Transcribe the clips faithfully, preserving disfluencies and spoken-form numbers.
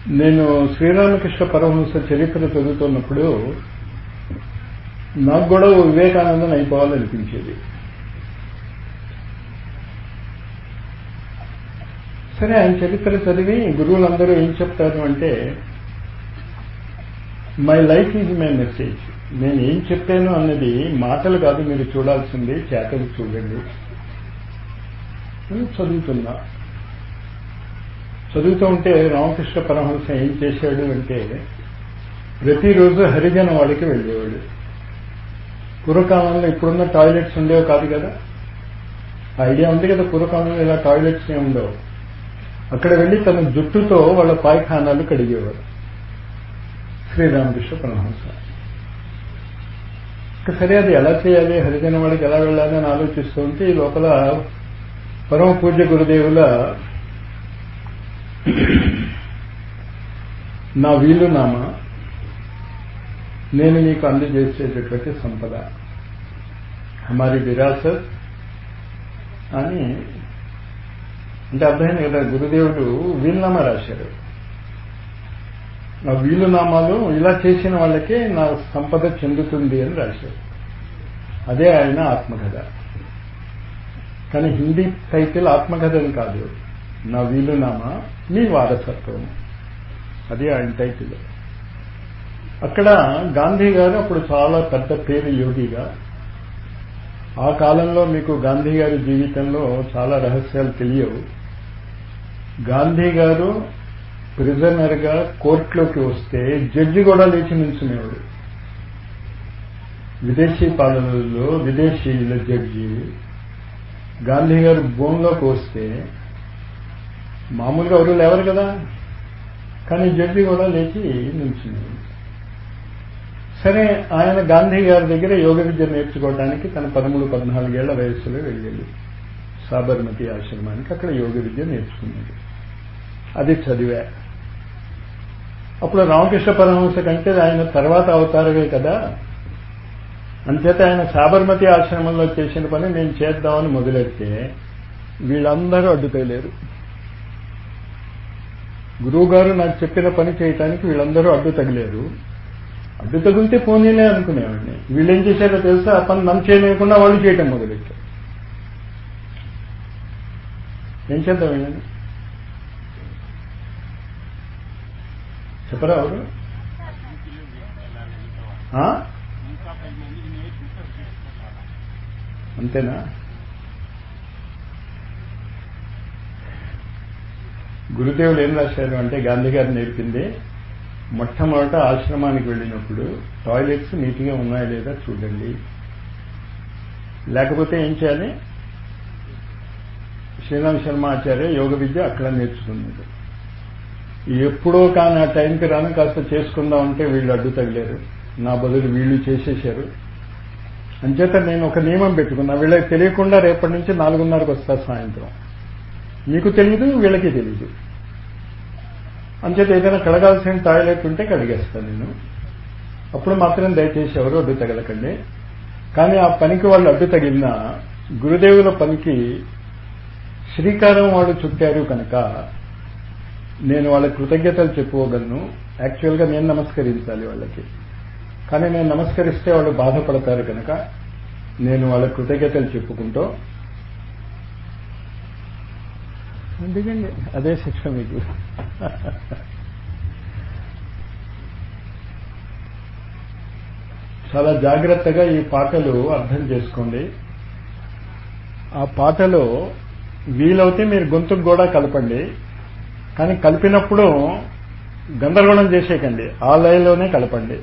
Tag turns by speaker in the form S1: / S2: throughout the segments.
S1: నేను శ్రీరామకృష్ణ పరమహంస చరిత్ర చదువుతున్నప్పుడు నాకు కూడా వివేకానందం అయిపోవాలనిపించేది. సరే, ఆయన చరిత్ర చదివి గురువులందరూ ఏం చెప్తారు అంటే, my life is my message. నేను ఏం చెప్పాను అన్నది మాటలు కాదు మీరు చూడాల్సింది, చేతలు చూడండి. చదువుతున్నా చదువుతూ ఉంటే రామకృష్ణ పరమహంస ఏం చేశాడు అంటే, ప్రతిరోజు హరిజన వాడికి వెళ్ళేవాడు. పూర్వకాలంలో ఇప్పుడున్న టాయిలెట్స్ ఉండేవి కాదు కదా, ఐడియా ఉంది కదా, పూర్వకాలంలో ఇలా టాయిలెట్స్ ఏమి ఉండవు. అక్కడ వెళ్ళి తన జుట్టుతో వాళ్ళ పాయఖానాలు కడిగేవాడు శ్రీరామకృష్ణ పరమహంస. సరే, అది ఎలా చేయాలి, హరిజన వాడికి ఎలా వెళ్ళాలి అని ఆలోచిస్తూ ఉంటే ఈ లోపల పరమ పూజ్య గురుదేవుల నా వీలునామా, నేను మీకు అందజేసేటటువంటి సంపద, హమారి విరాసత్ అని అంటే అర్థమైంది కదా. గురుదేవుడు వీలునామా రాశారు. ఆ వీలునామాలు ఇలా చేసిన వాళ్ళకే నా సంపద చెందుతుంది అని రాశారు. అదే ఆయన ఆత్మకథ. కానీ హిందీ టైటిల్ ఆత్మకథని కాదు, నా వీలునామా మీ వారసత్వం, అది ఆయన టైటిల్. అక్కడ గాంధీ గారు అప్పుడు చాలా పెద్ద పేరు యోగిగా. ఆ కాలంలో మీకు గాంధీ గారి జీవితంలో చాలా రహస్యాలు తెలియవు. గాంధీ గారు ప్రిజనర్ గా కోర్టులోకి వస్తే జడ్జి కూడా లేచి నిల్చునేవాడు. విదేశీ పాలనలో విదేశీయుల జడ్జి గాంధీ గారు భూమిలోకి వస్తే మామూలుగా ఎవరు లేవరు కదా, కానీ జడ్జి కూడా లేచి నిల్చునేవాడు. సరే, ఆయన గాంధీ గారి దగ్గర యోగ విద్య నేర్చుకోవడానికి తన పదమూడు పద్నాలుగేళ్ల వయస్సులో వెళ్ళాడు సాబర్మతి ఆశ్రమానికి. అక్కడ యోగ విద్య నేర్చుకున్నాడు. అది చదివా. అప్పుడు రామకృష్ణ పరమహంస కంటే ఆయన తర్వాత అవతారమే కదా, అంచేత ఆయన సాబర్మతి ఆశ్రమంలో చేసిన పని నేను చేద్దామని మొదలెడితే వీళ్ళందరూ అడ్డుకోలేరు. గురువు గారు నాకు చెప్పిన పని చేయటానికి వీళ్ళందరూ అడ్డు తగిలేరు. అడ్డు తగిలితే పోనీలే అనుకునేవాడిని. వీళ్ళేం చేశారో తెలుసా, ఆ పని నన్ను చేయలేకుండా వాళ్ళు చేయటం మొదలెట్టారు. ఏం చేద్దాం వీళ్ళని చెప్పరా ఎవరు? అంతేనా? గురుదేవులు ఏం రాశారు అంటే, గాంధీ గారు నేర్పింది, మొట్టమొదట ఆశ్రమానికి వెళ్ళినప్పుడు టాయిలెట్స్ నీట్గా ఉన్నాయా లేదా చూడండి, లేకపోతే ఏం చేయాలి. శ్రీరామ్ శర్మ ఆచార్య యోగ విద్య అక్కడ నేర్చుకున్నాడు. ఎప్పుడో కానీ ఆ టైంకి రాను కాస్త చేసుకుందాం అంటే వీళ్ళు అడ్డు తగిలేరు, నా బదులు వీళ్ళు చేసేశారు. అంచేత నేను ఒక నియమం పెట్టుకున్నా, వీళ్ళకి తెలియకుండా రేపటి నుంచి నాలుగున్నరకు వస్తా సాయంత్రం. మీకు తెలియదు, వీళ్ళకి తెలియదు. అంచేత ఏదైనా కడగాల్సిన టాయిలెట్ ఉంటే కడిగేస్తాను నేను. అప్పుడు మాత్రం దయచేసి ఎవరు అడ్డు తగలకండి. కానీ ఆ పనికి వాళ్ళు అడ్డు తగిలినా గురుదేవుల పనికి శ్రీకారం వాళ్ళు చుట్టారు కనుక నేను వాళ్ళ కృతజ్ఞతలు చెప్పుకోగలను. యాక్చువల్గా నేను నమస్కరించాలి వాళ్ళకి, కానీ నేను నమస్కరిస్తే వాళ్ళు బాధపడతారు కనుక నేను వాళ్ళ కృతజ్ఞతలు చెప్పుకుంటూ దిగండి. అదే శిక్ష మీకు. చాలా జాగ్రత్తగా ఈ పాటలు అర్థం చేసుకోండి. ఆ పాటలో వీలవుతే మీరు గొంతుకు కూడా కలపండి, కానీ కలిపినప్పుడు గందరగోళం చేసేయకండి, ఆ లయలోనే కలపండి.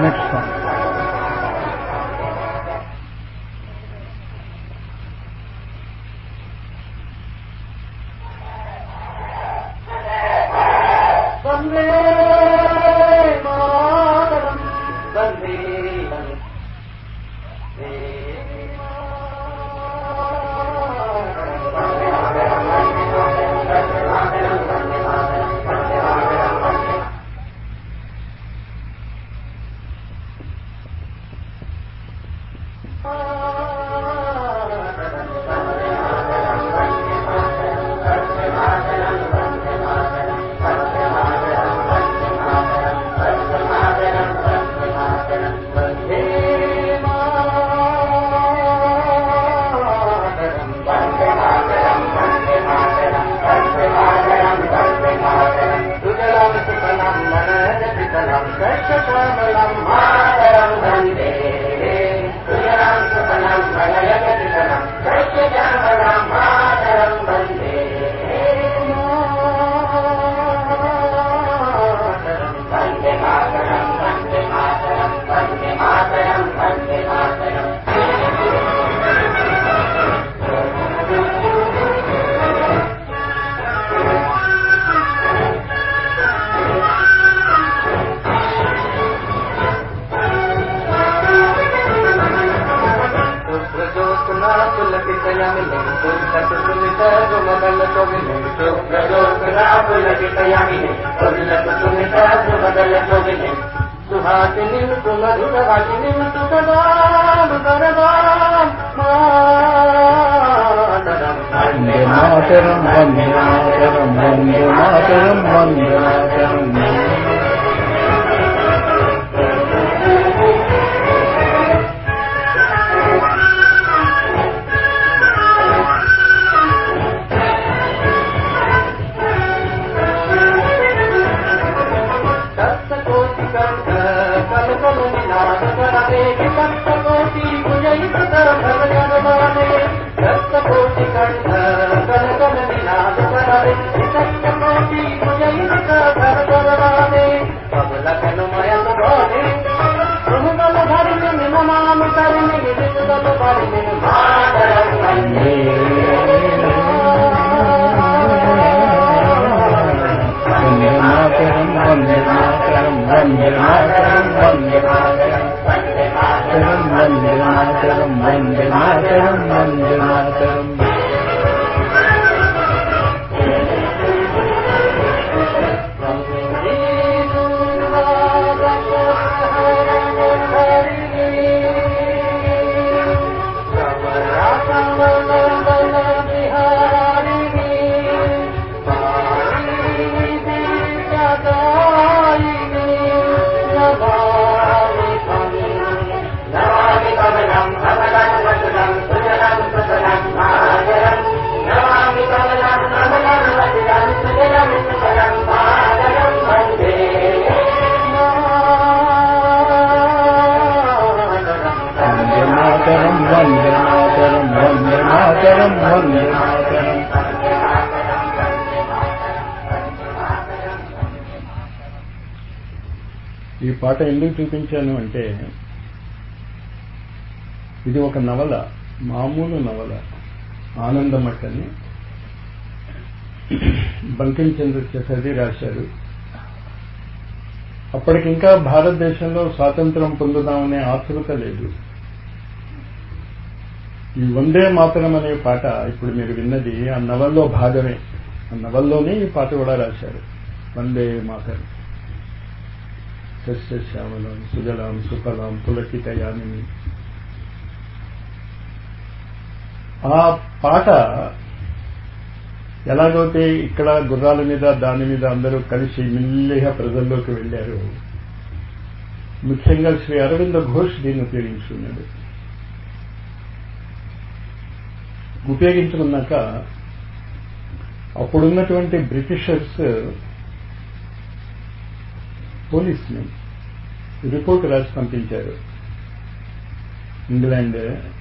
S1: Next song. ఈ పాట ఎందుకు చూపించాను అంటే ఇది ఒక నవల, మామూలు నవల, ఆనందమఠ్ అని బంకిం చంద్ర చటర్జీ రాశారు. అప్పటికింకా భారతదేశంలో స్వాతంత్రం పొందుదామనే ఆతృత లేదు. ఈ వందే మాతరం అనే పాట ఇప్పుడు మీరు విన్నది ఆ నవల్లో భాగమే. ఆ నవల్లోనే ఈ పాట కూడా రాశారు. వందే మాతరం సస్యశ్యామలం సుజలాం సుఫలాం పులకితయామిని. ఆ పాట ఎలాగైతే ఇక్కడ గుర్రాల మీద దాని మీద అందరూ కలిసి మెల్లిగా ప్రజల్లోకి వెళ్ళారు, ముఖ్యంగా శ్రీ అరవింద ఘోష్ దీన్ని ఉపయోగించుకున్నాడు. ఉపయోగించుకున్నాక అప్పుడున్నటువంటి బ్రిటిషర్స్ పోలీసుని రిపోర్ట్ రాసి పంపించారు. England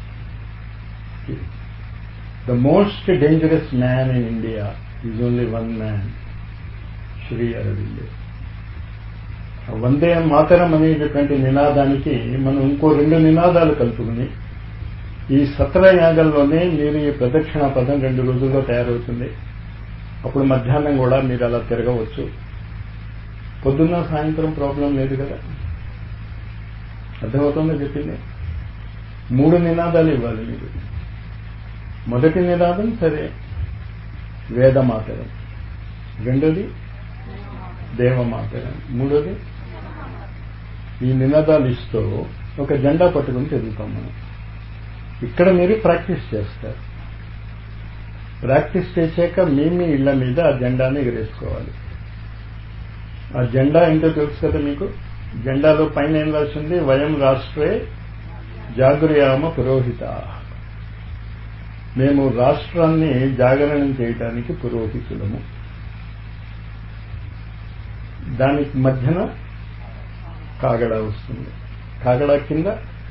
S1: the most dangerous man in India is only one man, Shri Aravind. Vande Mataram అనేటటువంటి నినాదానికి మనం ఇంకో రెండు నినాదాలు కలుపుకుని ఈ సత్రయాగంలోనే మీరు ఈ ప్రదక్షిణ పదం రెండు రోజుల్లో తయారవుతుంది. అప్పుడు మధ్యాహ్నం కూడా మీరు అలా తిరగవచ్చు. పొద్దున్న సాయంత్రం ప్రాబ్లం లేదు కదా. అర్థమవుతుందో చెప్పింది. మూడు నినాదాలు ఇవ్వాలి మీరు. మొదటి నినాదం సరే వేదమాతరం, రెండోది దేవమాతరం, మూడోది ఈ నినాదాలు ఇస్తూ ఒక జెండా పట్టుకుని తిరుగుతాం మనం. ఇక్కడ మీరు ప్రాక్టీస్ చేస్తారు. ప్రాక్టీస్ చేశాక మీ మీ ఇళ్ల మీద ఆ జెండాని ఎగరేసుకోవాలి. ఆ జెండా ఏంటో తెలుసు కదా మీకు. జెండాలో పైన ఏం రాసింది? వయం రాష్ట్రే జాగృయామ పురోహిత. మేము రాష్ట్రాన్ని జాగరణం చేయడానికి పురోహితులము. దానికి మధ్యన కాగడా వస్తుంది. కాగడా కింద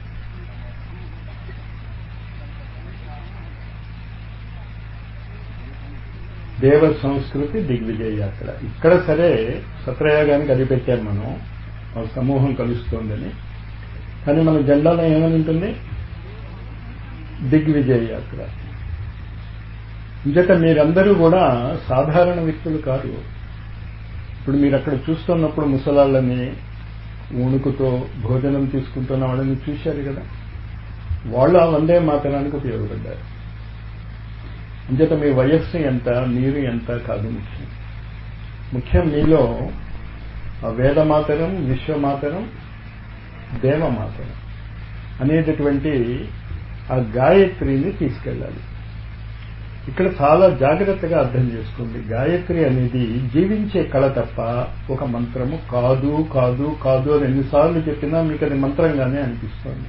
S1: దేవ సంస్కృతి దిగ్విజయ యాత్ర. ఇక్కడ సరే సత్రయాగానికి అది పెట్టాం మనం, ఆ సమూహం కలుస్తోందని. కానీ మన జెండాలో ఏమని ఉంటుంది? దిగ్విజయ యాత్ర. ఇంచేత మీరందరూ కూడా సాధారణ వ్యక్తులు కాదు. ఇప్పుడు మీరు అక్కడ చూస్తున్నప్పుడు ముసలాళ్ళని వణుకుతో భోజనం తీసుకుంటున్న వాళ్ళని చూశారు కదా. వాళ్ళు ఆ వందే మాతరానికి ఉపయోగపడ్డారు. అంచేత మీ వయస్సు ఎంత, మీరు ఎంత కాదు ముఖ్యం. ముఖ్యం మీలో ఆ వేదమాతరం, విశ్వమాతరం, దేవమాతరం అనేటటువంటి ఆ గాయత్రిని తీసుకెళ్ళాలి. ఇక్కడ చాలా జాగ్రత్తగా అర్థం చేసుకోండి. గాయత్రి అనేది జీవించే కళ తప్ప ఒక మంత్రము కాదు కాదు కాదు అని ఎన్నిసార్లు చెప్పినా మీకు అది మంత్రంగానే అనిపిస్తుంది.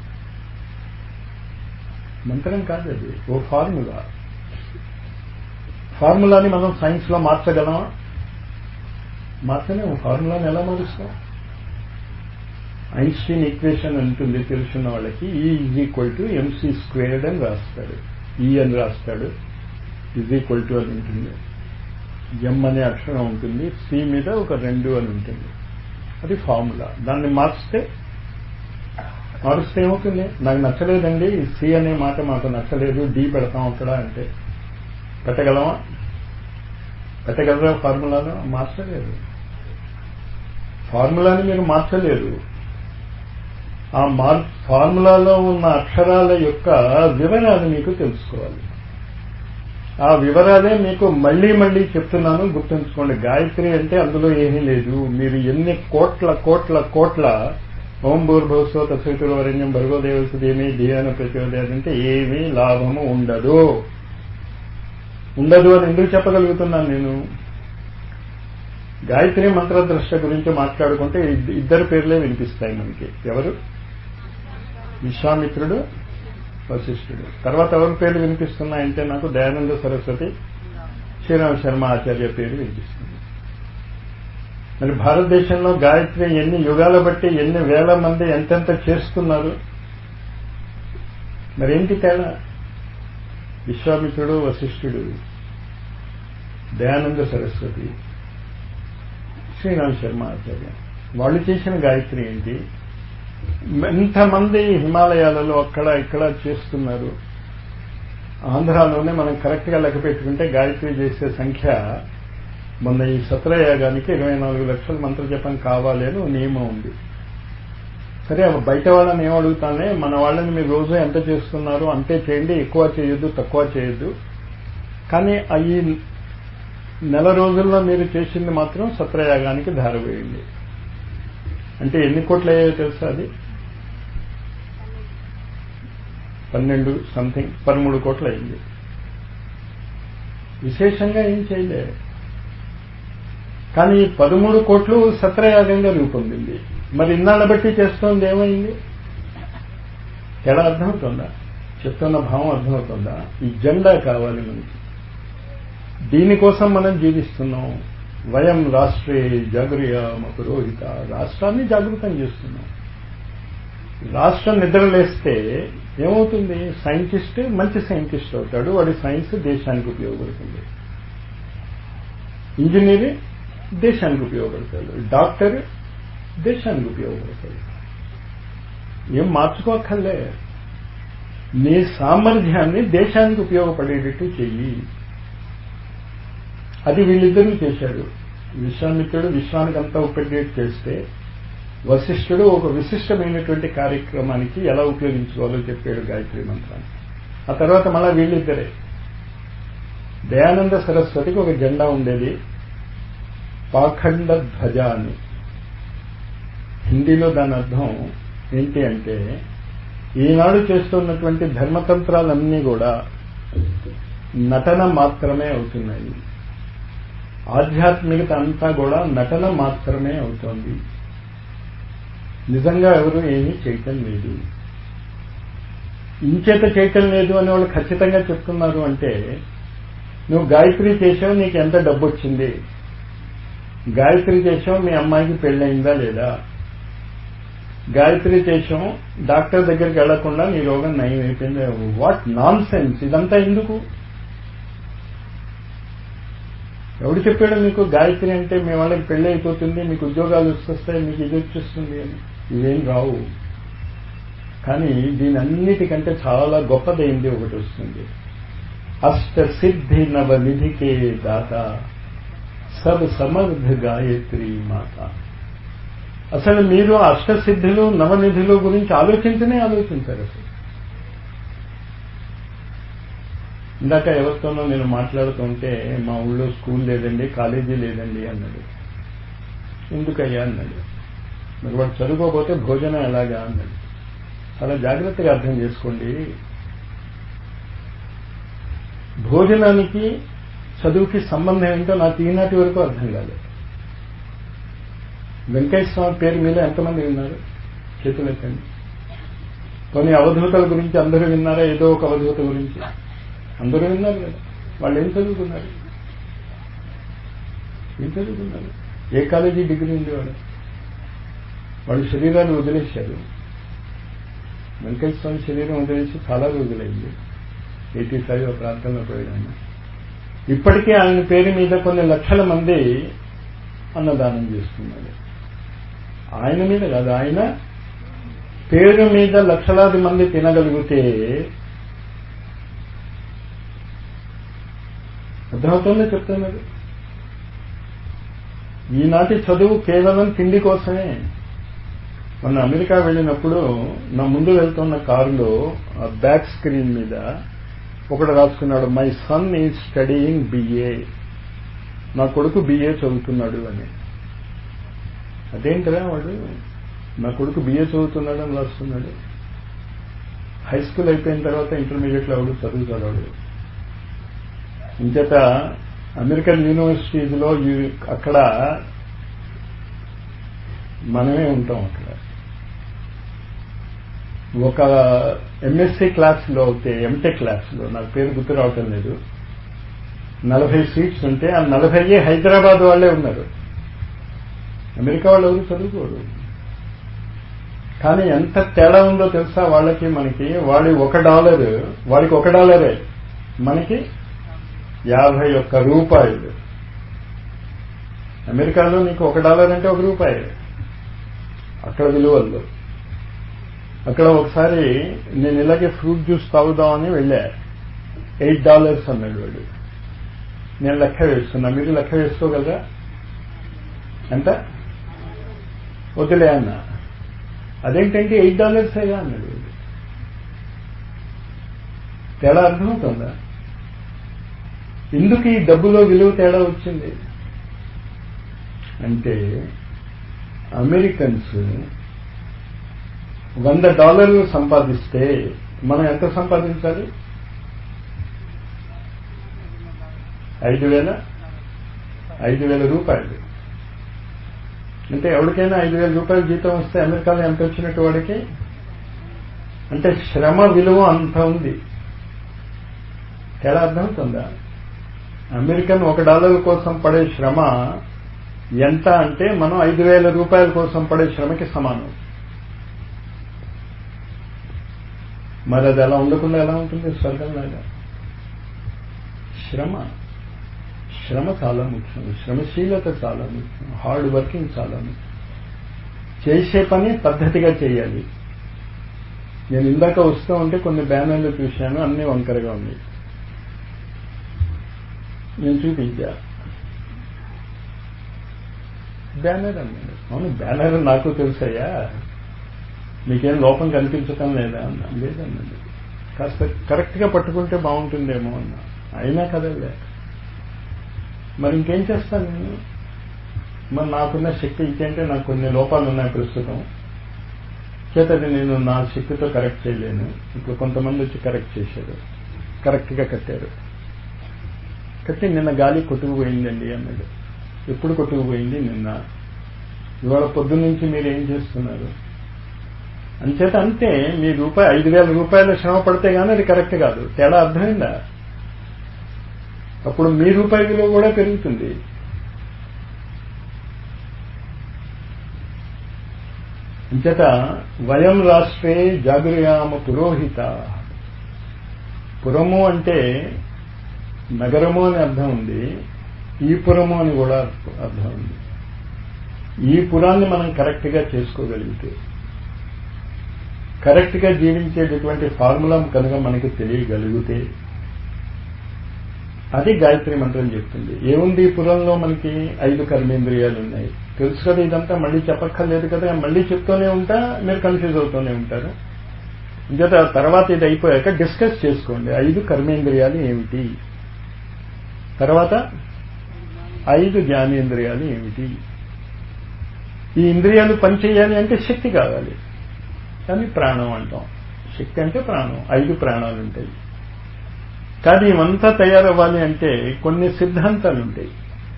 S1: మంత్రం కాదు అది, ఓ ఫార్ములా. ఫార్ములాని మనం సైన్స్ లో మార్చగలమా? మార్చలేము. ఫార్ములాని ఎలా మారుస్తాం? ఐన్స్టీన్ ఈక్వేషన్ ఉంటుంది తెలుసున్న వాళ్ళకి. E is equal to MC squared అని రాస్తాడు. ఈ అని రాస్తాడు, ఈజ్ ఈక్వల్ టు అని ఉంటుంది. ఎం అనే అక్షరం ఉంటుంది, సి మీద ఒక రెండు అని ఉంటుంది. అది ఫార్ములా. దాన్ని మార్చితే మారుస్తే ఏమవుతుంది? నాకు నచ్చలేదండి సి అనే మాట, మాకు నచ్చలేదు, డి పెడతాం అక్కడ అంటే పెట్టగలమా? పెట్టగలరా? ఫార్ములాను మార్చలేదు. ఫార్ములాని మీరు మార్చలేరు. ఆ మార్ ఫార్ములాలో ఉన్న అక్షరాల యొక్క వివరాలు మీకు తెలుసుకోవాలి. ఆ వివరాలే మీకు మళ్లీ మళ్లీ చెప్తున్నాను, గుర్తుంచుకోండి. గాయత్రి అంటే అందులో ఏమీ లేదు. మీరు ఎన్ని కోట్ల కోట్ల కోట్ల ఓం భూర్భువస్సువః తత్సవితుర్వరేణ్యం భర్గో దేవస్య ధీమహి ధియో ప్రచోదయాత్ అంటే ఏమీ లాభము ఉండదు. ఉండదు అని ఎందుకు చెప్పగలుగుతున్నాను నేను? గాయత్రి మంత్రద్రష్ట గురించి మాట్లాడుకుంటే ఇద్దరు పేర్లే వినిపిస్తాయి మనకి. ఎవరు? విశ్వామిత్రుడు, వశిష్ఠుడు. తర్వాత ఎవరి పేర్లు వినిపిస్తున్నాయంటే నాకు దయానంద సరస్వతి, శ్రీరామ శర్మ ఆచార్య పేరు వినిపిస్తుంది. మరి భారతదేశంలో గాయత్రి ఎన్ని యుగాల బట్టి ఎన్ని వేల మంది ఎంతెంత చేస్తున్నారు. మరేంటి తేడా? విశ్వామిత్రుడు, వశిష్ఠుడు, దయానంద సరస్వతి, శ్రీరామ శర్మ ఆచార్య వాళ్ళు చేసిన గాయత్రి ఏంటి? ఎంతమంది హిమాలయాలలో అక్కడ ఇక్కడ చేస్తున్నారు. ఆంధ్రాలోనే మనం కరెక్ట్గా లెక్క పెట్టుకుంటే గాయత్రి చేసే సంఖ్య మొన్న ఈ సత్రయాగానికి ఇరవై నాలుగు లక్షల మంత్ర జపం కావాలి అని నియమం ఉంది. సరే బయట వాళ్ళని ఏమడుగుతానే, మన వాళ్ళని మీరు రోజు ఎంత చేస్తున్నారు అంతే చేయండి, ఎక్కువ చేయొద్దు తక్కువ చేయొద్దు. కానీ ఈ నెల రోజుల్లో మీరు చేసింది మాత్రం సత్రయాగానికి ధారవేయండి. అంటే ఎన్ని కోట్లు అయ్యాయో తెలుసా? అది పన్నెండు సంథింగ్ పదమూడు కోట్లు అయింది. విశేషంగా ఏం చేయలేదు. కానీ పదమూడు కోట్లు సత్రయాగంగా రూపొందింది. మరి ఇన్నాళ్ళ బట్టి చేస్తోంది ఏమైంది? ఎలా అర్థమవుతుందా? చెప్తున్న భావం అర్థమవుతుందా? ఈ జెండా కావాలి మనకి. దీనికోసం మనం జీవిస్తున్నాం. వయం రాష్ట్రే జాగృయామ పురోహిత. రాష్ట్రాన్ని జాగృతం చేస్తున్నాం. రాష్ట్రం నిద్రలేస్తే ఏమవుతుంది? సైంటిస్ట్ మంచి సైంటిస్ట్ అవుతాడు, వాడి సైన్స్ దేశానికి ఉపయోగపడుతుంది. ఇంజనీర్ దేశానికి ఉపయోగపడతాడు, డాక్టర్ దేశానికి ఉపయోగపడతాయి. ఏం మార్చుకోక్కర్లే, నీ సామర్థ్యాన్ని దేశానికి ఉపయోగపడేటట్టు చెయ్యి. అది వీళ్ళిద్దరూ చేశారు. విశ్వామిత్రుడు విశ్వానికంతా ఉపయోగేట్ చేస్తే వశిష్ఠుడు ఒక విశిష్టమైనటువంటి కార్యక్రమానికి ఎలా ఉపయోగించుకోవాలో చెప్పాడు గాయత్రి మంత్రాన్ని. ఆ తర్వాత మళ్ళా వీళ్ళిద్దరే. దయానంద సరస్వతికి ఒక జెండా ఉండేది, పాఖండ ధ్వజ అని. హిందీలో దాని అర్థం ఏంటి అంటే, ఈనాడు చేస్తున్నటువంటి ధర్మతంత్రాలన్నీ కూడా నటన మాత్రమే అవుతున్నాయి. ఆధ్యాత్మికత అంతా కూడా నటన మాత్రమే అవుతోంది. నిజంగా ఎవరు ఏమీ చేయటం లేదు. ఇంచేత చేయటం లేదు అని వాళ్ళు ఖచ్చితంగా చెప్తున్నారు అంటే, నువ్వు గాయత్రి చేసావు, నీకు ఎంత డబ్బు వచ్చింది, గాయత్రి చేసావు, మీ అమ్మాయికి పెళ్ళయిందా లేదా, గాయత్రి చేసాం డాక్టర్ దగ్గరికి వెళ్లకుండా నీ రోగం నయం అయిపోయింది. వాట్ నాన్ సెన్స్ ఇదంతా ఎందుకు? ఎవడు చెప్పాడు మీకు గాయత్రి అంటే మీ వాళ్ళకి పెళ్లి అయిపోతుంది, మీకు ఉద్యోగాలు వస్తాయి, మీకు ఇది వచ్చేస్తుంది అని? ఇవేం రావు. కానీ దీని అన్నిటికంటే చాలా గొప్పదైంది ఒకటి వస్తుంది. అష్ట సిద్ధి నవ నిధికే దాత సబ్ సమర్థ గాయత్రి మాత. అసలు మీరు అష్టసిద్ధులు నవనిధులు గురించి ఆలోచించనే ఆలోచించారు. అసలు ఇందాక ఎవరితోనో నేను మాట్లాడుతుంటే, మా ఊళ్ళో స్కూల్ లేదండి, కాలేజీ లేదండి అన్నాడు. ఎందుకయ్యా అన్నాడు. మరి వాడు చదువుకోకపోతే భోజనం ఎలాగా అన్నాడు. చాలా జాగ్రత్తగా అర్థం చేసుకోండి, భోజనానికి చదువుకి సంబంధం ఏంటో నాకు ఈనాటి వరకు అర్థం కాలేదు. వెంకయ్య స్వామి పేరు మీద ఎంతమంది విన్నారు? చేతులెత్తండి. కొన్ని అవధూతల గురించి అందరూ విన్నారా? ఏదో ఒక అవధూత గురించి అందరూ విన్నారు కదా. వాళ్ళు ఏం చదువుకున్నారు? ఏం చదువుకున్నారు? ఏ కాలేజీ డిగ్రీ ఉండేవాడు? వాళ్ళు శరీరాన్ని వదిలేశారు. వెంకయ్య స్వామి శరీరం వదిలేసి చాలా రోజులైంది. ఎయిటీ ఫైవ్ ఆ ప్రాంతంలో పోయాడు. ఇప్పటికే ఆయన పేరు మీద కొన్ని లక్షల మంది అన్నదానం చేస్తున్నారు. ఆయన మీద కాదు, ఆయన పేరు మీద లక్షలాది మంది తినగలిగితే అర్థమవుతుందో చెప్తున్నారు. ఈనాటి చదువు కేవలం తిండి కోసమే. మొన్న అమెరికా వెళ్ళినప్పుడు నా ముందు వెళ్తున్న కారులో బ్యాక్ స్క్రీన్ మీద ఒకడు రాసుకున్నాడు, my son is studying BA. నా కొడుకు బిఏ చదువుతున్నాడు అని. అదేంటరా వాడు నా కొడుకు బిఏ చదువుతున్నాడు అని రాస్తున్నాడు? హై స్కూల్ అయిపోయిన తర్వాత ఇంటర్మీడియట్లో వాడు చదువు చదవడు. ఇంచేత అమెరికన్ యూనివర్సిటీలో అక్కడ మనమే ఉంటాం. అక్కడ ఒక ఎంఎస్సీ క్లాస్లో అయితే, ఎంటెక్ క్లాస్లో, నాకు పేరు గుర్తు రావటం లేదు, నలభై సీట్స్ ఉంటే ఆ నలభై హైదరాబాద్ వాళ్ళే ఉన్నారు. అమెరికా వాళ్ళు ఎవరు చదువుకోరు. కానీ ఎంత తేడా ఉందో తెలుసా వాళ్ళకి మనకి? వాడి ఒక డాలర్ వాడికి ఒక డాలరే, మనకి యాభై ఒక్క రూపాయలు. అమెరికాలో నీకు ఒక డాలర్ అంటే ఒక రూపాయి అక్కడ విలువల్లో. అక్కడ ఒకసారి నేను ఇలాగే ఫ్రూట్ జ్యూస్ తాగుదామని వెళ్ళా. ఎయిట్ డాలర్స్ అన్నాడు వాడు. నేను లెక్క వేస్తున్నా, మీరు లెక్క వేసుకోగలరా? ఎంత? వదిలే అన్న. అదేంటంటే ఎయిట్ డాలర్స్ అయ్యా అన్నాడు. తేడా అర్థమవుతుందా? ఎందుకు ఈ డబ్బులో విలువ తేడా వచ్చింది అంటే, అమెరికన్స్ వంద డాలర్లు సంపాదిస్తే మనం ఎంత సంపాదించాలి? ఐదు వేల ఐదు వేల రూపాయలు. అంటే ఎవరికైనా ఐదు వేల రూపాయలు జీతం వస్తే అమెరికాలో ఎంత వచ్చినట్టు వాడికి? అంటే శ్రమ విలువ అంత ఉంది. తేడా అర్థమవుతుందా? అమెరికన్ ఒక డాలర్ కోసం పడే శ్రమ ఎంత అంటే మనం ఐదు వేల రూపాయల కోసం పడే శ్రమకి సమానం. మరి అది ఎలా ఉండకుండా ఎలా ఉంటుంది? స్వర్గంలాగా. శ్రమ శ్రమ చాలా ముఖ్యం. శ్రమశీలత చాలా ముఖ్యం. హార్డ్ వర్కింగ్ చాలా ముఖ్యం. చేసే పని పద్ధతిగా చేయాలి. నేను ఇందాక వస్తూ ఉంటే కొన్ని బ్యానర్లు చూశాను, అన్నీ వంకరగా ఉన్నాయి. నేను చూపించా బ్యానర్ అన్నాడు. అవును, బ్యానర్ నాకు తెలుసయ్యా, మీకేం లోపం కనిపించటం లేదా అన్నా. లేదన్నాడు. కాస్త కరెక్ట్గా పట్టుకుంటే బాగుంటుందేమో అన్నా. అయినా కదలే. మరి ఇంకేం చేస్తాను నేను? మరి నాకున్న శక్తి ఇంకేంటే నాకు కొన్ని లోపాలు ఉన్నాయి ప్రస్తుతం, చేతది నేను నా శక్తితో కరెక్ట్ చేయలేను. ఇప్పుడు కొంతమంది వచ్చి కరెక్ట్ చేశారు, కరెక్ట్గా కట్టారు. కట్టి నిన్న గాలి కొట్టుకుపోయిందండి అన్నాడు. ఎప్పుడు కొట్టుకుపోయింది? నిన్న. ఇవాళ పొద్దున్న నుంచి మీరు ఏం చేస్తున్నారు? అంచేత అంతే, మీ రూపాయి ఐదు వేల రూపాయలు శ్రమ పడితే కానీ అది కరెక్ట్ కాదు. తేడా అర్థమైందా? అప్పుడు మీ రూపాయి విలువ కూడా పెరుగుతుంది. అంచేత వయం రాష్ట్రే జాగృయామ పురోహిత. పురము అంటే నగరము అని అర్థం ఉంది, ఈ పురము అని కూడా అర్థం ఉంది. ఈ పురాన్ని మనం కరెక్ట్గా చేసుకోగలిగితే, కరెక్ట్గా జీవించేటటువంటి ఫార్ములా కనుక మనకి తెలియగలిగితే, అది గాయత్రి మంత్రం చెప్తుంది. ఏముంది ఈ పురంలో? మనకి ఐదు కర్మేంద్రియాలు ఉన్నాయి. తెలుసు కదా, ఇదంతా మళ్ళీ చెప్పక్కర్లేదు కదా. మళ్ళీ చెప్తూనే ఉంటా, మీరు కన్ఫ్యూజ్ అవుతూనే ఉంటారు. ఇంకేత తర్వాత ఇది అయిపోయాక డిస్కస్ చేసుకోండి. ఐదు కర్మేంద్రియాలు ఏమిటి, తర్వాత ఐదు జ్ఞానేంద్రియాలు ఏమిటి. ఈ ఇంద్రియాలు పనిచేయాలి అంటే శక్తి కావాలి, కానీ ప్రాణం అంటాం. శక్తి అంటే ప్రాణం, ఐదు ప్రాణాలు ఉంటాయి. కానీ ఇవంతా తయారవ్వాలి అంటే కొన్ని సిద్ధాంతాలు ఉంటాయి,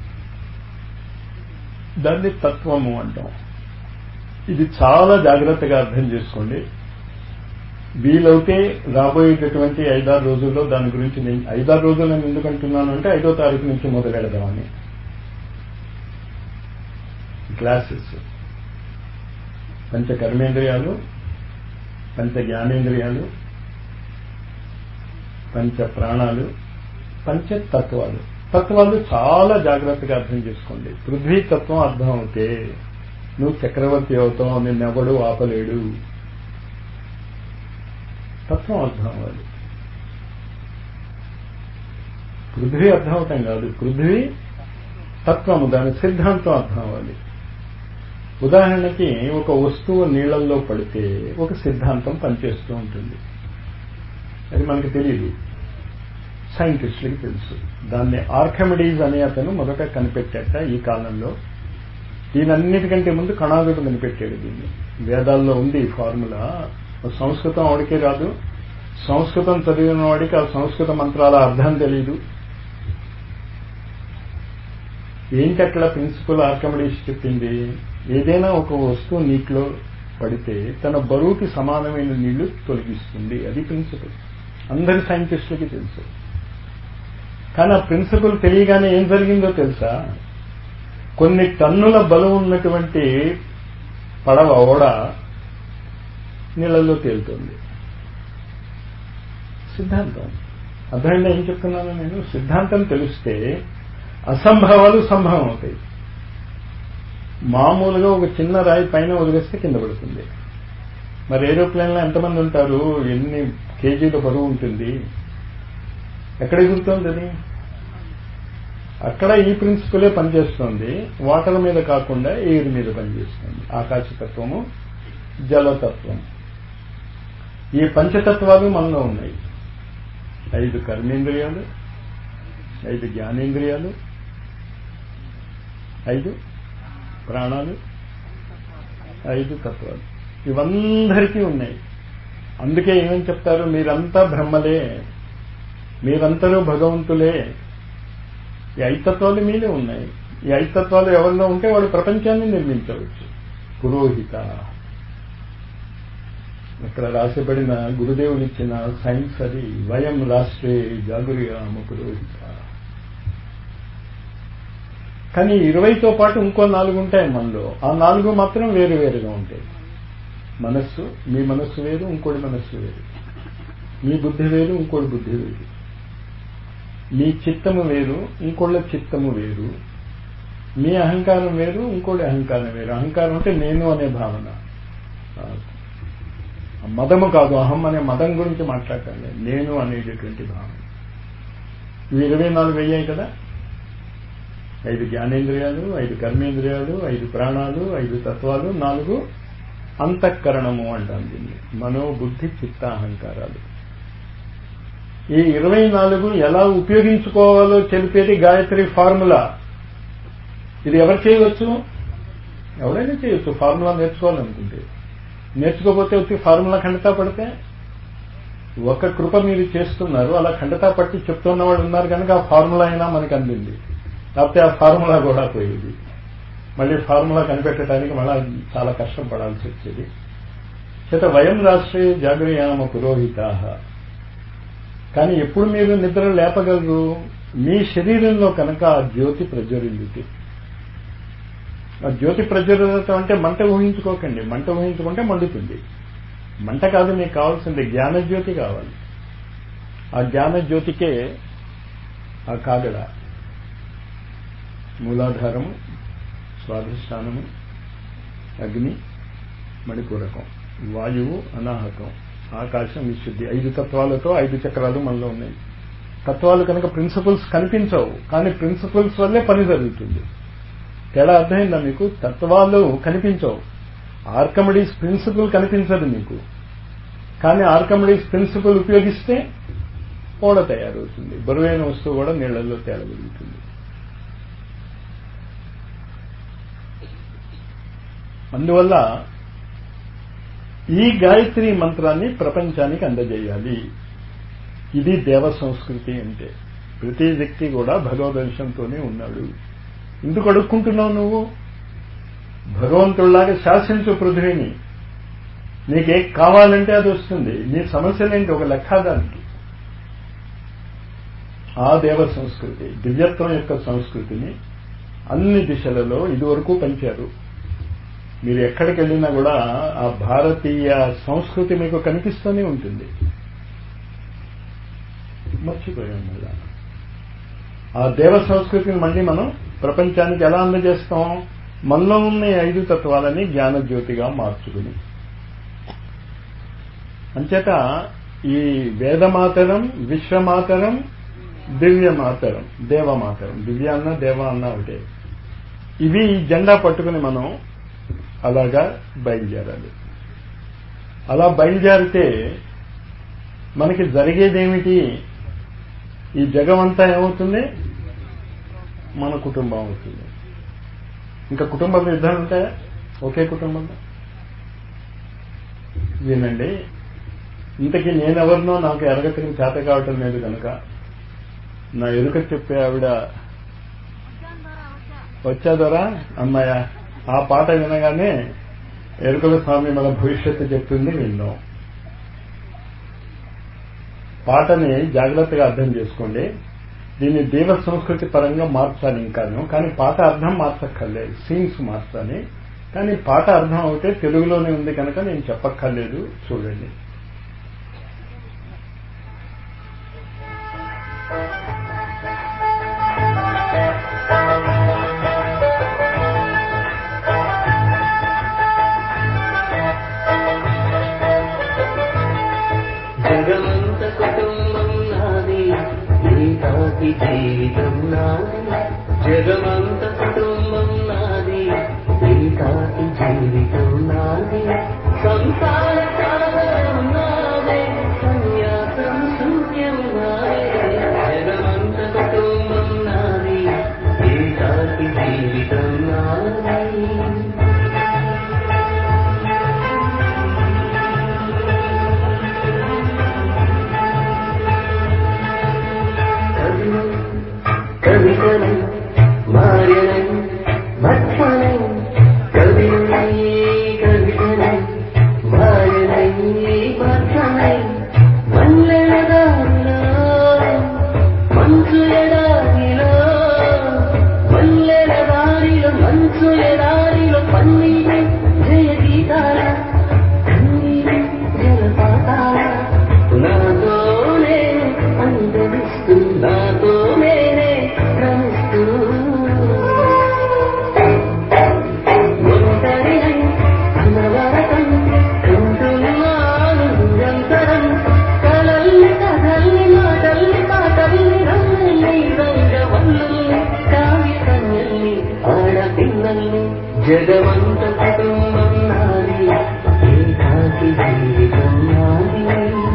S1: దాన్ని తత్వము అంటాం. ఇది చాలా జాగ్రత్తగా అర్థం చేసుకోండి. వీలైతే రాబోయేటటువంటి ఐదారు రోజుల్లో దాని గురించి, నేను ఐదారు రోజులు నేను ఎందుకంటున్నాను అంటే ఐదో తారీఖు నుంచి మొదలెడదామని క్లాసెస్. పంచ కర్మేంద్రియాలు, పంచ జ్ఞానేంద్రియాలు, పంచ ప్రాణాలు, పంచ తత్వాలు. తత్వాలు చాలా జాగ్రత్తగా అర్థం చేసుకోండి. పృథ్వీ తత్వం అర్థం అవుతే నువ్వు చక్రవర్తి అవుతావు, నిన్నెవడు ఆపలేడు. తత్వం అర్థం అవ్వాలి. పృథ్వీ అర్థం అవటం కాదు, పృథ్వీ తత్వము, దాని సిద్ధాంతం అర్థం అవ్వాలి. ఉదాహరణకి ఒక వస్తువు నీళ్లలో పడితే ఒక సిద్ధాంతం పనిచేస్తూ ఉంటుంది. అది మనకు తెలియదు, సైంటిస్టులకి తెలుసు. దాన్ని ఆర్కిమిడీస్ అనే అతను మొదట కనిపెట్టాట ఈ కాలంలో. దీనన్నిటికంటే ముందు కణాదుడు కనిపెట్టాడు దీన్ని. వేదాల్లో ఉంది ఈ ఫార్ములా. సంస్కృతం వాడికే రాదు, సంస్కృతం చదివిన వాడికి ఆ సంస్కృత మంత్రాల అర్థం తెలియదు. ఏంటి అట్లా ప్రిన్సిపల్ ఆర్కిమిడీస్ చెప్పింది? ఏదైనా ఒక వస్తువు నీటిలో పడితే తన బరువుకి సమానమైన నీళ్లు తొలగిస్తుంది. అది ప్రిన్సిపల్. అందరి సైంటిస్టులకి తెలుసు. కానీ ఆ ప్రిన్సిపల్ తెలియగానే ఏం జరిగిందో తెలుసా? కొన్ని టన్నుల బరువు ఉన్నటువంటి పడవ ఓడ నీళ్లలో తేలుతుంది. సిద్ధాంతం అర్థమైందా ఏం చెప్తున్నాను నేను? సిద్ధాంతం తెలిస్తే అసంభవాలు సంభవం అవుతాయి. మామూలుగా ఒక చిన్న రాయి పైన వదిలేస్తే కింద పడుతుంది. మరి ఏరోప్లేన్లో ఎంతమంది ఉంటారు, ఎన్ని కేజీల బరువు ఉంటుంది, ఎక్కడ ఎగురుతోంది అది? అక్కడ ఈ ప్రిన్సిపలే పనిచేస్తుంది. వాటర్ మీద కాకుండా ఎయిర్ మీద పనిచేస్తుంది. ఆకాశతత్వము, జలతత్వం. ఈ పంచతత్వాలు మనలో ఉన్నాయి. ఐదు కర్మేంద్రియాలు, ఐదు జ్ఞానేంద్రియాలు, ఐదు ప్రాణాలు, ఐదు తత్వాలు. ఇవందరికీ ఉన్నాయి. అందుకే ఏమని చెప్తారు? మీరంతా బ్రహ్మలే, మీరందరూ భగవంతులే. ఈ ఐదు తత్వాలు మీలో ఉన్నాయి. ఈ ఐదు తత్వాలు ఎవరిలో ఉంటే వాడు ప్రపంచాన్ని నిర్మించవచ్చు. పురోహిత ఇక్కడ రాసిబడిన గురుదేవులు ఇచ్చిన సైన్స్ అది. వయం రాష్ట్రే జాగృయామ పురోహిత. కానీ ఇరవైతో పాటు ఇంకో నాలుగు ఉంటాయి మనలో. ఆ నాలుగు మాత్రం వేరు వేరుగా ఉంటాయి. మనస్సు, మీ మనస్సు వేరు, ఇంకోటి మనస్సు వేరు. మీ బుద్ధి వేరు, ఇంకోటి బుద్ధి వేరు. మీ చిత్తము వేరు, ఇంకోళ్ళ చిత్తము వేరు. మీ అహంకారం వేరు, ఇంకోటి అహంకారం వేరు. అహంకారం అంటే నేను అనే భావన, మదము కాదు. అహం అనే మదం గురించి మాట్లాడటండి, నేను అనేటటువంటి భావన. ఇవి ఇరవై నాలుగు అయ్యాయి కదా. ఐదు జ్ఞానేంద్రియాలు, ఐదు కర్మేంద్రియాలు, ఐదు ప్రాణాలు, ఐదు తత్వాలు, నాలుగు అంతఃకరణము అంటాం దీన్ని, మనో బుద్ధి చిత్త అహంకారాలు. ఈ ఇరవై నాలుగు ఎలా ఉపయోగించుకోవాలో తెలిపేది గాయత్రి ఫార్ములా. ఇది ఎవరు చేయవచ్చు? ఎవరైనా చేయొచ్చు. ఫార్ములా నేర్చుకోవాలనుకుంటే. నేర్చుకోకపోతే వచ్చి ఫార్ములా ఖండితా పడితే, ఒక కృప మీరు చేస్తున్నారు, అలా ఖండితా పట్టి చెప్తున్న వాళ్ళు ఉన్నారు కనుక ఆ ఫార్ములా అయినా మనకు అందింది. లేకపోతే ఆ ఫార్ములా కూడా పోయేది. మళ్ళీ ఫార్ములా కనిపెట్టడానికి మళ్ళీ చాలా కష్టం పడాల్సి వచ్చేది. చేత వయం రాష్ట్రే జాగరయామ పురోహితా. కానీ ఎప్పుడు మీరు నిద్ర లేపగలరు? మీ శరీరంలో కనుక ఆ జ్యోతి ప్రజ్వరిల్లితే. ఆ జ్యోతి ప్రజ్వరిల్లటం అంటే మంట ఊహించుకోకండి. మంట ఊహించుకుంటే మండుతుంది. మంట కాదు మీకు కావాల్సింది, జ్ఞానజ్యోతి కావాలి. ఆ జ్ఞానజ్యోతికే ఆ కాగడ, మూలాధారము, స్వాధిష్టానము, అగ్ని, మణిపూరకం, వాయువు, అనాహతం, ఆకాశం, విశుద్ధి, ఐదు తత్వాలతో ఐదు చక్రాలు మనలో ఉన్నాయి. తత్వాలు కనుక ప్రిన్సిపల్స్ కనిపించవు, కానీ ప్రిన్సిపల్స్ వల్లే పని జరుగుతుంది. తేడా అర్థమైందా మీకు? తత్వాలు కనిపించవు, ఆర్కమిడీస్ ప్రిన్సిపల్ కనిపించదు మీకు, కానీ ఆర్కమిడీస్ ప్రిన్సిపల్ ఉపయోగిస్తే ఓడ తయారవుతుంది. బరువైన వస్తువు కూడా నీళ్లలో తేలగలుగుతుంది. అందువల్ల ఈ గాయత్రి మంత్రాన్ని ప్రపంచానికి అందజేయాలి. ఇది దేవ సంస్కృతి అంటే. ప్రతి వ్యక్తి కూడా భగవదంశంతోనే ఉన్నాడు. ఎందుకు అడుక్కుంటున్నావు నువ్వు? భగవంతుడిలాగా శాసించు పృథ్వీని. నీకే కావాలంటే అది వస్తుంది. నీ సమస్యలేంటి ఒక లెక్కాదానికి. ఆ దేవ సంస్కృతి, దివ్యత్వం యొక్క సంస్కృతిని అన్ని దిశలలో ఇదివరకు పంచారు. మీరు ఎక్కడికి వెళ్ళినా కూడా ఆ భారతీయ సంస్కృతి మీకు కనిపిస్తూనే ఉంటుంది. మర్చిపోయాం మళ్ళా ఆ దేవ సంస్కృతిని మళ్ళీ మనం ప్రపంచానికి ఎలా అందజేస్తాం? మనలో ఉన్న ఐదు తత్వాలని జ్ఞానజ్యోతిగా మార్చుకుని. అంచేత ఈ వేదమాతరం, విశ్వమాతరం, దివ్యమాతరం, దేవమాతరం, దివ్య అన్న దేవ అన్న ఒకటే. ఇవి జెండా పట్టుకుని మనం అలాగా బయలుదేరాలి. అలా బయలుదేరితే మనకి జరిగేదేమిటి? ఈ జగమంతా ఏమవుతుంది? మన కుటుంబం అవుతుంది. ఇంకా కుటుంబంలో యుద్ధాలు ఉంటాయా? ఒకే కుటుంబంలో. వినండి, ఇంతకీ నేనెవరినో నాకు ఎరగతికి చేత కావటం లేదు కనుక నా ఎరుక చెప్పే ఆవిడ వచ్చాదోరా అమ్మాయ, ఆ పాట వినగానే ఎరుకల స్వామి మన భవిష్యత్తు చెప్తుంది విన్నాం. పాటని జాగ్రత్తగా అర్థం చేసుకోండి. దీన్ని దేవ సంస్కృతి పరంగా మార్చాలి ఇంకాను, కానీ పాట అర్థం మార్చక్కర్లేదు, సీన్స్ మార్చాలి. కానీ పాట అర్థం అవుతే తెలుగులోనే ఉంది కనుక నేను చెప్పక్కర్లేదు, చూడండి.
S2: జగమంత కుటుంబం నాది, ఏకాకి జీవితం నాది. జగమంత కుటుంబం నాది, ఏకాకి జీవితం నాది. సంసార సాగరం నాదే, సన్యాసం శూన్యం నాదే. జగమంత కుటుంబం నాది, ఏకాకి జీవితం నాది. కవితనం మాయనం మత్సనం కవి కవితనం మాయ జగమంత కుటుంబం నాది ఏకాకి జీవితం నాది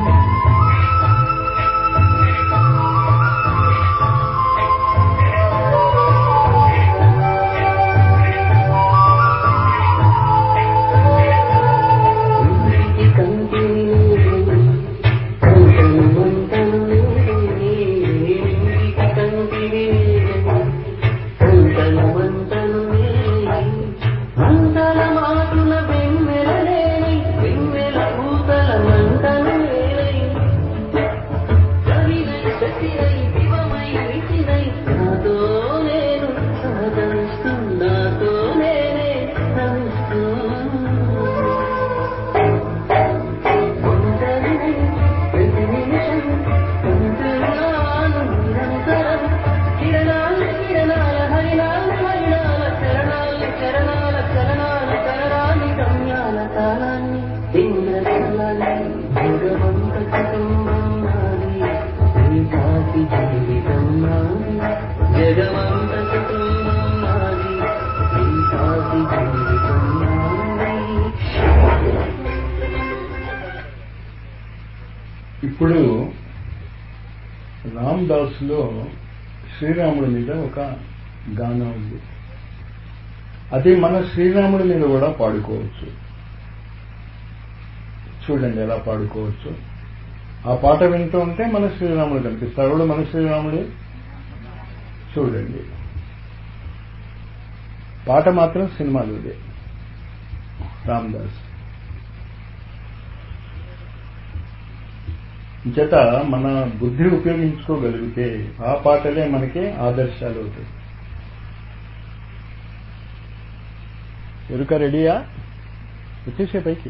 S1: ఇప్పుడు రామదాసులో శ్రీరాముడి మీద ఒక గానం ఉంది. అది మన శ్రీరాముడి మీద కూడా పాడుకోవచ్చు. చూడండి ఎలా పాడుకోవచ్చు. ఆ పాట వింటూ ఉంటే మన శ్రీరాముడు కనిపిస్తారు. ఎవడు మన శ్రీరాముడు? చూడండి. పాట మాత్రం సినిమాలోదే. రామదాస్ చేత మన బుద్ధి ఉపయోగించుకోగలిగితే ఆ పాటలే మనకి ఆదర్శాలు అవుతాయి. ఎరుక రెడీయా? వచ్చేసే పైకి.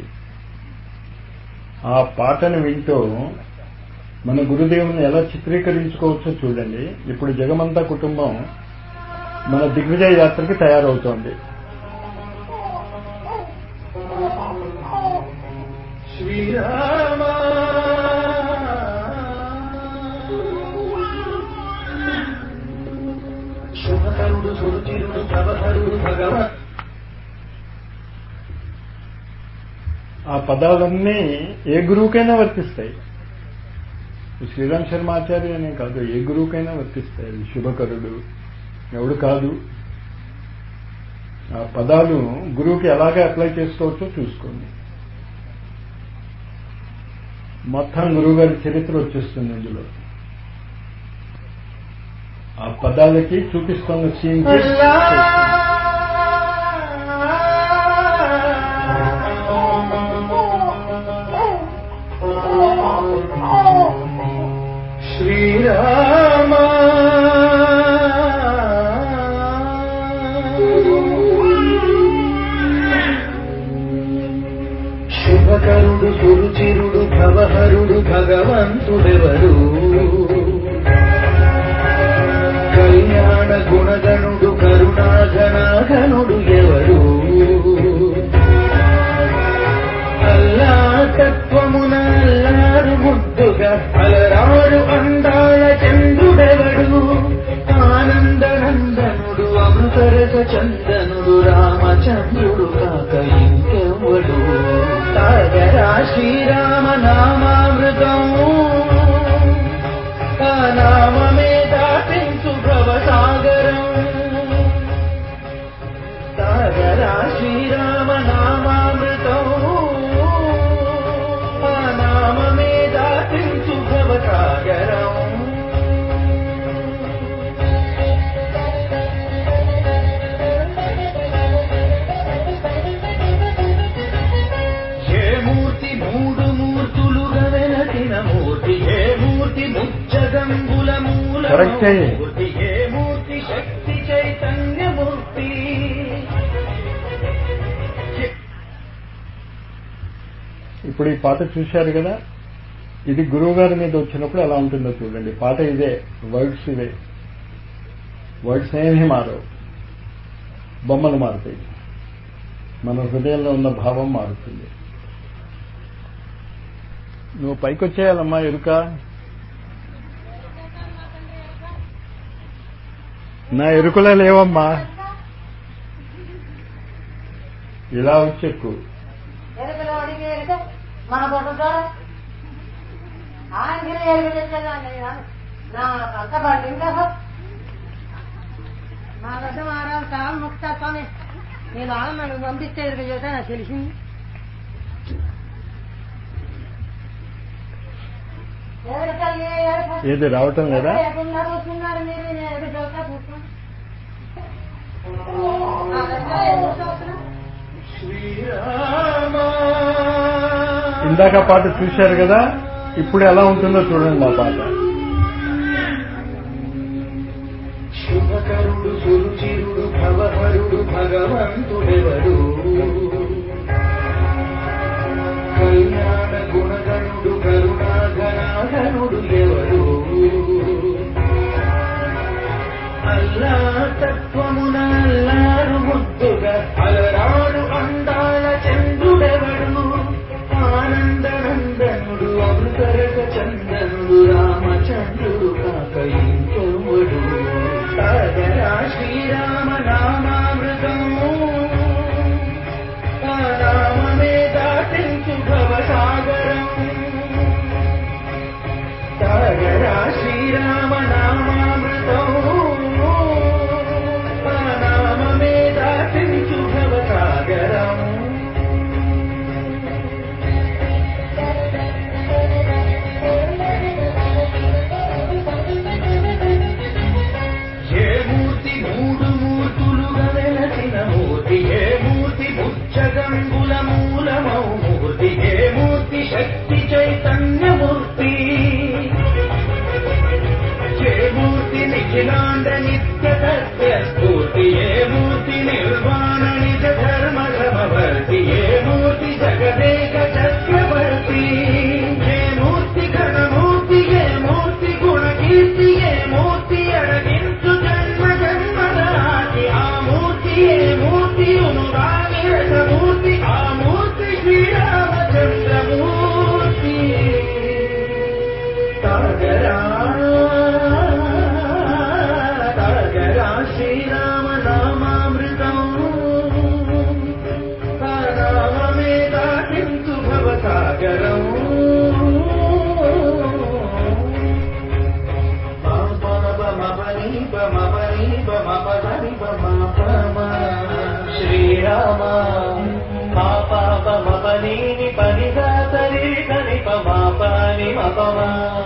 S1: ఆ పాటను వింటూ మన గురుదేవుని ఎలా చిత్రీకరించుకోవచ్చో చూడండి. ఇప్పుడు జగమంతా కుటుంబం మన దిగ్విజయ యాత్రకి తయారవుతోంది. శ్రీరామ శుభకరుడు సురుచిరుడు ప్రభహరుడు భగవత్. ఆ పదాలన్నీ ఏ గురువుకైనా వర్తిస్తాయి. శ్రీరామ్ శర్మ ఆచార్య అనే కాదు, ఏ గురువుకైనా వర్తిస్తాయి. శుభకరుడు ఎవడు కాదు. ఆ పదాలు గురువుకి ఎలాగే అప్లై చేసుకోవచ్చో చూసుకోండి. మొత్తం గురువుగారి చరిత్ర వచ్చేస్తుంది ఇందులో. ఆ పదాలకి చూపిస్తున్న సీన్ శ్రీరామ శుభకరుడు సురుచిరుడు భవహరుడు భగవంతుడెవరు? కళ్యాణ గుణగణుడు కరుణాఘనాఘనుడు ఎవరు? అల్లా తత్వమున అల్లారు ముద్దుగా అలరాడు అందాల చంద్రుడెవడు? ఆనందనందనుడు అమృతరస చందనుడు రామచంద్రుడు కాక ఇంకెవ్వడు? సాగరా శ్రీరామ నామామృతం, ఆ నామమే దాటించు భవసాగరం. సాగరా శ్రీరామ నామామృతం, ఆ నామమే దాటించు భవసాగరం. ఏ మూర్తి మూడు మూర్తులుగా వెలసిన మూర్తి, ఏ మూర్తి ముచ్చగంగుల మూల మూర్తి, ఏ మూర్తి శక్తి చైతన్యమూర్తి. ఇప్పుడు ఈ పాట చూశారు కదా. ఇది గురువు గారి మీద వచ్చినప్పుడు ఎలా ఉంటుందో చూడండి. పాట ఇదే, వర్డ్స్ ఇవే. వర్డ్స్ ఏమీ మారవు, బొమ్మలు మారుతాయి. మన హృదయంలో ఉన్న భావం మారుతుంది. నువ్వు పైకొచ్చేయాలమ్మా ఎరుక. నా ఎరుకలో లేవమ్మా. ఇలా వచ్చెక్కు.
S3: ఎరుకలో అడిగి ఎరుక మన పొట్టుతో ఆయన ఎరుక తెచ్చేదాన్ని నా కష్టపడి ఇంకా నా దగ్గర మారాలి చాలా ముక్తా స్వామి. నేను ఆమె మనకు పంపిస్తే ఎరుక చేస్తే నాకు తెలిసింది.
S1: ఏది రావటం లేదా?
S3: వస్తున్నారు మీరు ఎరుక చదువుతా చూస్తున్నాను.
S1: ఇందాక పాట చూశారు కదా, ఇప్పుడు ఎలా ఉంటుందో చూడండి ఆ పాట.
S2: శుభకరుడు సురుచిరుడు భవహరుడు భగవంతుడెవడు, కళ్యాణ గుణగణుడు కరుణాఘనాఘనుడు ఎవడు, అల్లా తత్వమున అల్లారు ముద్దుగా అలరాడు అందాల చంద్రుడెవడు, ఆనందనందనుడు అమృతరస చందనుడు రామచంద్రుడు కాక ఇంకొవడు, సాగరా శ్రీరామ నామామృతం ఆ నామమే దాటించు భవసాగరం, సాగరా శ్రీరామ నామామృతం ఆ నామమే దాటించు భవసాగరం. ఏ మూర్తి మూడు మూర్తులుగా వెలసిన మూర్తి, ఏ మూర్తి బుచ్చగంగుల మూలమౌ మూర్తి, ఏ మూర్తి శక్తి చైతన్యమూర్తి, ఏ మూర్తి నిఖిలాండ నిత్య సత్య స్ఫూర్తి, ఏ మూర్తి నిర్వాణ నిజ ధర్మ సమవర్తి, ఏ మూర్తి జగదేక చక్రవర్తి, ఏ మూర్తి ఘనమూర్తి, ఏ మూర్తి గుణకీర్తి, ఏ మూర్తి అడగించు జన్మ జన్మరాతి, ఆ మూర్తి ఏ మూర్తి ఉనురాని రసమూర్తి, ఆ మూర్తి శ్రీరామచంద్రమూర్తి. సాగరా సాగరా శ్రీరామ నామామృతం ఆ నామమే దాటించు భవసాగరం. శ్రీరామ పాప మపని పని సరి కని పమా పని మపమా